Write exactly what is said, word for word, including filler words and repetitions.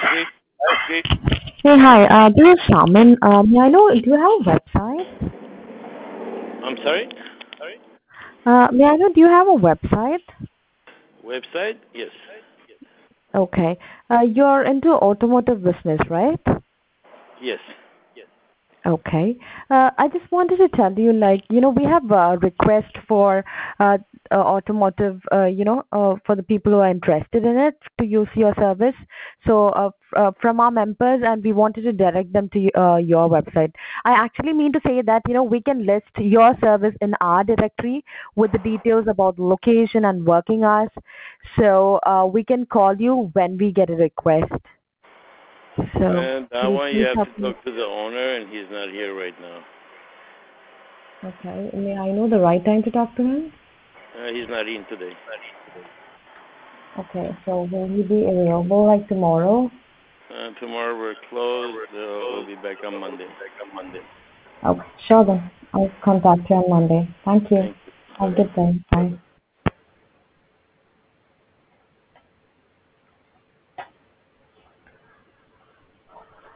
Okay. Hey, hi. Uh, this is Shaman. Uh, may I know, do you have a website? I'm sorry? Uh, may I know, do you have a website? Website? Yes. Okay. Uh, you're into automotive business, right? Yes. Okay. Uh, I just wanted to tell you, like, you know, we have a request for uh, uh, automotive, uh, you know, uh, for the people who are interested in it to use your service. So, uh, f- uh, from our members, and we wanted to direct them to uh, your website. I actually mean to say that, you know, we can list your service in our directory with the details about location and working hours. So, uh, we can call you when we get a request. So, And that could you one you please have help to me? talk to the owner, and he's not here right now. Okay. May I know the right time to talk to him? Uh, he's not in today. Okay. So will he be available like tomorrow? Uh, tomorrow we're closed. Uh, we'll be back on Monday. Okay. Sure then. I'll contact you on Monday. Thank you. Thank you. Have a Bye-bye. good day. Bye.